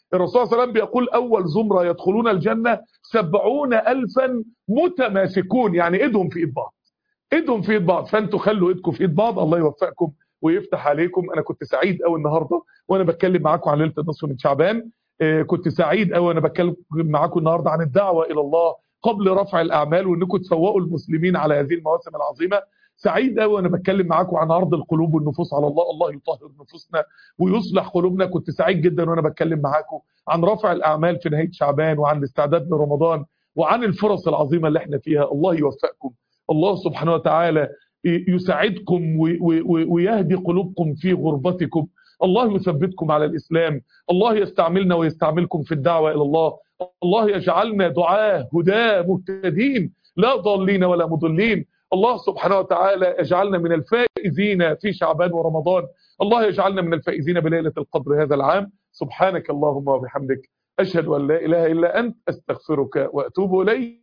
الرسول صلى الله عليه وسلم بيقول أول زمرة يدخلون الجنة سبعون ألفا متماسكون، يعني إيدهم في إيد بعض، إيدهم في إيد بعض. فأنتوا خلوا إيدكم في إيد بعض، الله يوفقكم ويفتح عليكم. أنا كنت سعيد أوي النهاردة وأنا بتكلم معاكم عن ليلة النصف من شعبان. آه، كنت سعيد أوي وأنا بتكلم معاكم النهاردة عن الدعوة إلى الله قبل رفع الأعمال، وأنكم تفوقوا المسلمين على هذه المواسم العظيمة. سعيد أوي وأنا بتكلم معاكم عن عرض القلوب والنفوس على الله، الله يطهر نفوسنا ويصلح قلوبنا. كنت سعيد جدا وأنا بتكلم معاكم عن رفع الأعمال في نهاية شعبان وعن الاستعداد لرمضان وعن الفرص العظيمة اللي احنا فيها. الله يوفقكم، الله سبحانه وتعالى يساعدكم ويهدي قلوبكم في غربتكم، الله يثبتكم على الإسلام، الله يستعملنا ويستعملكم في الدعوة إلى الله، الله يجعلنا دعاة هداة مهتدين لا ضالين ولا مضلين. الله سبحانه وتعالى يجعلنا من الفائزين في شعبان ورمضان، الله يجعلنا من الفائزين بليلة القدر هذا العام. سبحانك اللهم وبحمدك، أشهد أن لا إله إلا أنت، أستغفرك وأتوب إليك.